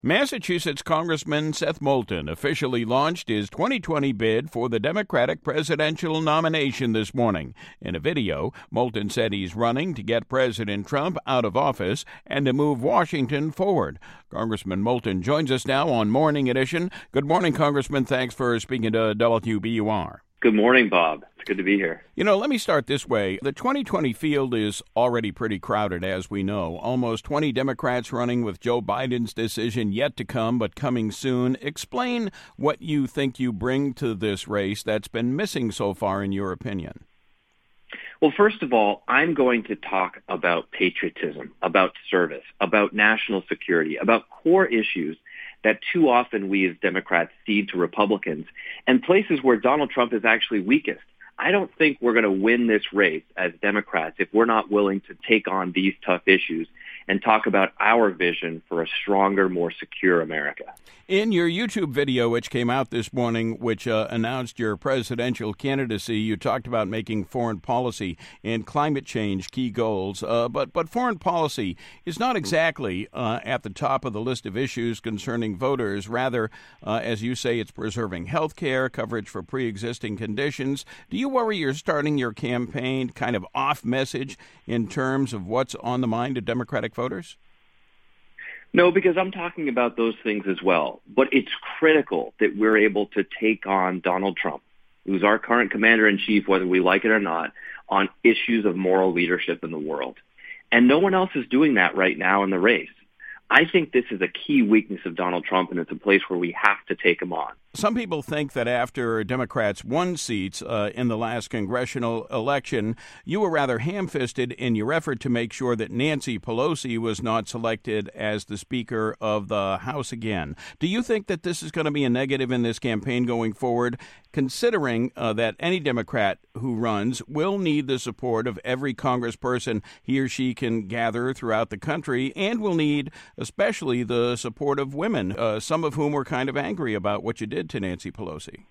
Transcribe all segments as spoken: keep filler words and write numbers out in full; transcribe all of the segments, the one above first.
Massachusetts Congressman Seth Moulton officially launched his twenty twenty bid for the Democratic presidential nomination this morning. In a video, Moulton said he's running to get President Trump out of office and to move Washington forward. Congressman Moulton joins us now on Morning Edition. Good morning, Congressman. Thanks for speaking to W B U R. Good morning, Bob. It's good to be here. You know, let me start this way. The twenty twenty field is already pretty crowded, as we know. Almost twenty Democrats running, with Joe Biden's decision yet to come, but coming soon. Explain what you think you bring to this race that's been missing so far, in your opinion. Well, first of all, I'm going to talk about patriotism, about service, about national security, about core issues that too often we as Democrats cede to Republicans, and places where Donald Trump is actually weakest. I don't think we're going to win this race as Democrats if we're not willing to take on these tough issues and talk about our vision for a stronger, more secure America. In your YouTube video, which came out this morning, which uh, announced your presidential candidacy, you talked about making foreign policy and climate change key goals. Uh, but, but foreign policy is not exactly uh, at the top of the list of issues concerning voters. Rather, uh, as you say, it's preserving health care, coverage for pre-existing conditions. Do you worry you're starting your campaign kind of off message in terms of what's on the mind of Democratic voters? No, because I'm talking about those things as well. But it's critical that we're able to take on Donald Trump, who's our current commander-in-chief, whether we like it or not, on issues of moral leadership in the world. And no one else is doing that right now in the race. I think this is a key weakness of Donald Trump, and it's a place where we have to take him on. Some people think that after Democrats won seats uh, in the last congressional election, you were rather ham-fisted in your effort to make sure that Nancy Pelosi was not selected as the Speaker of the House again. Do you think that this is going to be a negative in this campaign going forward, considering uh, that any Democrat who runs will need the support of every congressperson he or she can gather throughout the country, and will need especially the support of women, uh, some of whom were kind of angry about what you did to Nancy Pelosi?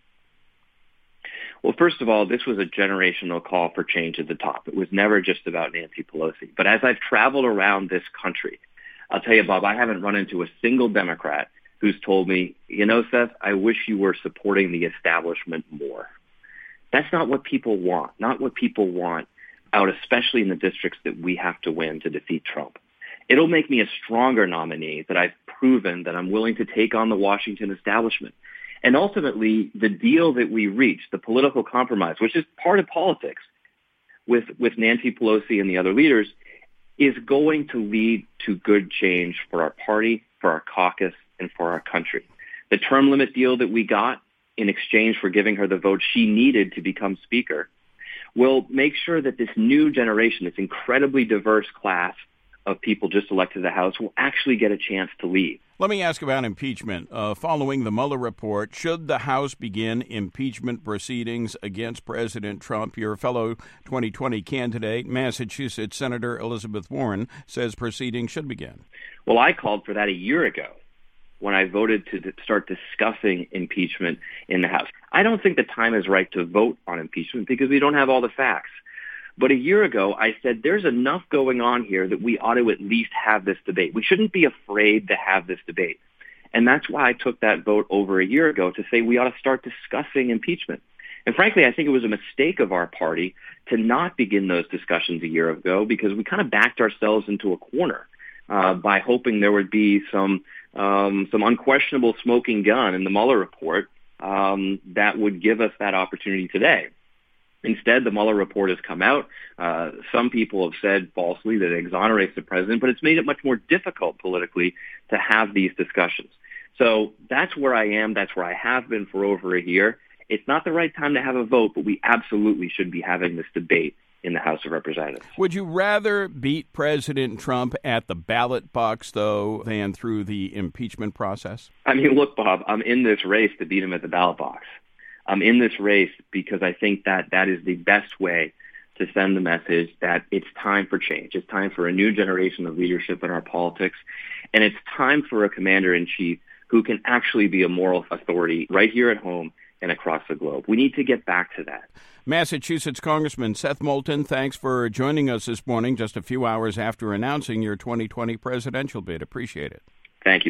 Well, first of all, this was a generational call for change at the top. It was never just about Nancy Pelosi. But as I've traveled around this country, I'll tell you, Bob, I haven't run into a single Democrat who's told me, you know, Seth, I wish you were supporting the establishment more. That's not what people want, not what people want out, especially in the districts that we have to win to defeat Trump. It'll make me a stronger nominee that I've proven that I'm willing to take on the Washington establishment. And ultimately, the deal that we reached, the political compromise, which is part of politics, with, with Nancy Pelosi and the other leaders, is going to lead to good change for our party, for our caucus, and for our country. The term limit deal that we got in exchange for giving her the vote she needed to become Speaker will make sure that this new generation, this incredibly diverse class of people just elected to the House, will actually get a chance to lead. Let me ask about impeachment. Uh, following the Mueller report, should the House begin impeachment proceedings against President Trump? Your fellow twenty twenty candidate, Massachusetts Senator Elizabeth Warren, says proceedings should begin. Well, I called for that a year ago when I voted to start discussing impeachment in the House. I don't think the time is right to vote on impeachment because we don't have all the facts. But a year ago, I said there's enough going on here that we ought to at least have this debate. We shouldn't be afraid to have this debate. And that's why I took that vote over a year ago to say we ought to start discussing impeachment. And frankly, I think it was a mistake of our party to not begin those discussions a year ago because we kind of backed ourselves into a corner uh, by hoping there would be some um, some unquestionable smoking gun in the Mueller report um, that would give us that opportunity today. Instead, the Mueller report has come out. Uh, some people have said falsely that it exonerates the president, but it's made it much more difficult politically to have these discussions. So that's where I am. That's where I have been for over a year. It's not the right time to have a vote, but we absolutely should be having this debate in the House of Representatives. Would you rather beat President Trump at the ballot box, though, than through the impeachment process? I mean, look, Bob, I'm in this race to beat him at the ballot box. I'm in this race because I think that that is the best way to send the message that it's time for change. It's time for a new generation of leadership in our politics. And it's time for a commander-in-chief who can actually be a moral authority right here at home and across the globe. We need to get back to that. Massachusetts Congressman Seth Moulton, thanks for joining us this morning, just a few hours after announcing your twenty twenty presidential bid. Appreciate it. Thank you, Bob.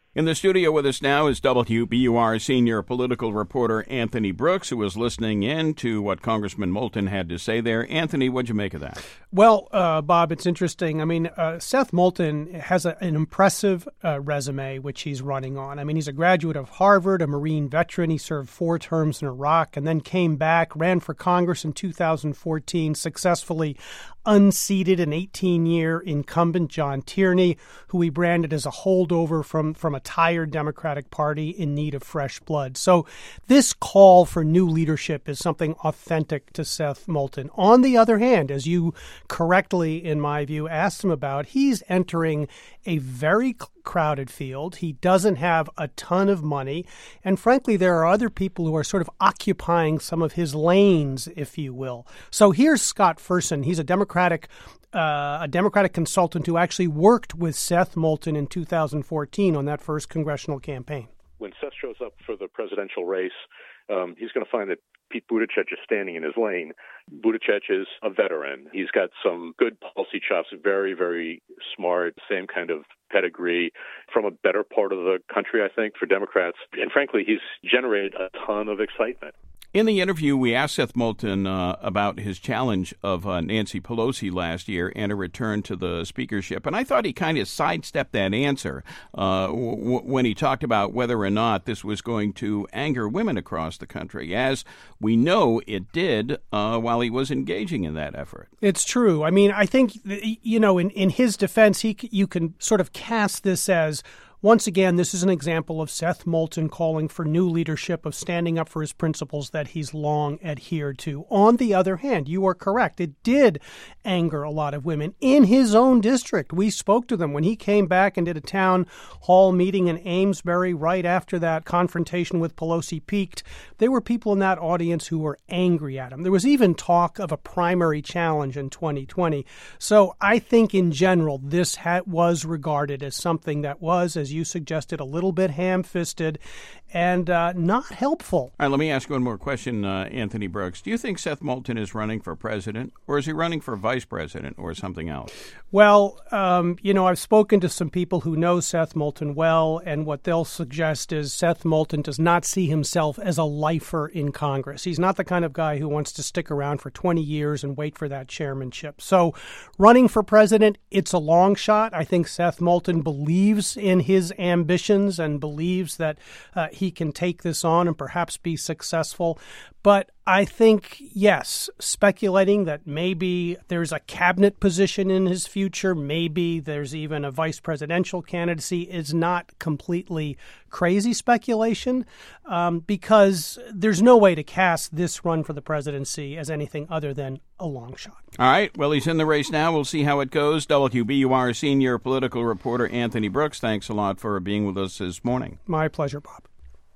In the studio with us now is W B U R senior political reporter Anthony Brooks, who was listening in to what Congressman Moulton had to say there. Anthony, what'd you make of that? Well, uh, Bob, it's interesting. I mean, uh, Seth Moulton has a, an impressive uh, resume, which he's running on. I mean, he's a graduate of Harvard, a Marine veteran. He served four terms in Iraq and then came back, ran for Congress in two thousand fourteen, successfully unseated an eighteen-year incumbent, John Tierney, who he branded as a holdover from, from a tired Democratic Party in need of fresh blood. So this call for new leadership is something authentic to Seth Moulton. On the other hand, as you correctly, in my view, asked him about, he's entering a very crowded field. He doesn't have a ton of money. And frankly, there are other people who are sort of occupying some of his lanes, if you will. So here's Scott Fersen. He's a Democratic uh, a Democratic consultant who actually worked with Seth Moulton in two thousand fourteen on that first congressional campaign. When Seth shows up for the presidential race, um, he's going to find that Pete Buttigieg is standing in his lane. Buttigieg is a veteran. He's got some good policy chops, very, very smart, same kind of pedigree from a better part of the country, I think, for Democrats. And frankly, he's generated a ton of excitement. In the interview, we asked Seth Moulton uh, about his challenge of uh, Nancy Pelosi last year and a return to the speakership. And I thought he kind of sidestepped that answer uh, w- when he talked about whether or not this was going to anger women across the country, as we know it did uh, while he was engaging in that effort. It's true. I mean, I think, you know, in, in his defense, he you can sort of cast this as, once again, this is an example of Seth Moulton calling for new leadership, of standing up for his principles that he's long adhered to. On the other hand, you are correct. It did anger a lot of women in his own district. We spoke to them when he came back and did a town hall meeting in Amesbury right after that confrontation with Pelosi peaked. There were people in that audience who were angry at him. There was even talk of a primary challenge in twenty twenty. So I think in general, this ha- was regarded as something that was, as you suggested, a little bit ham-fisted and uh, not helpful. All right, let me ask you one more question, uh, Anthony Brooks. Do you think Seth Moulton is running for president, or is he running for vice president, or something else? Well, um, you know, I've spoken to some people who know Seth Moulton well, and what they'll suggest is Seth Moulton does not see himself as a lifer in Congress. He's not the kind of guy who wants to stick around for twenty years and wait for that chairmanship. So running for president, it's a long shot. I think Seth Moulton believes in his ambitions and believes that uh, he can take this on and perhaps be successful. But I think, yes, speculating that maybe there's a cabinet position in his future, maybe there's even a vice presidential candidacy, is not completely crazy speculation, um, because there's no way to cast this run for the presidency as anything other than a long shot. All right. Well, he's in the race now. We'll see how it goes. W B U R senior political reporter Anthony Brooks, thanks a lot for being with us this morning. My pleasure, Bob.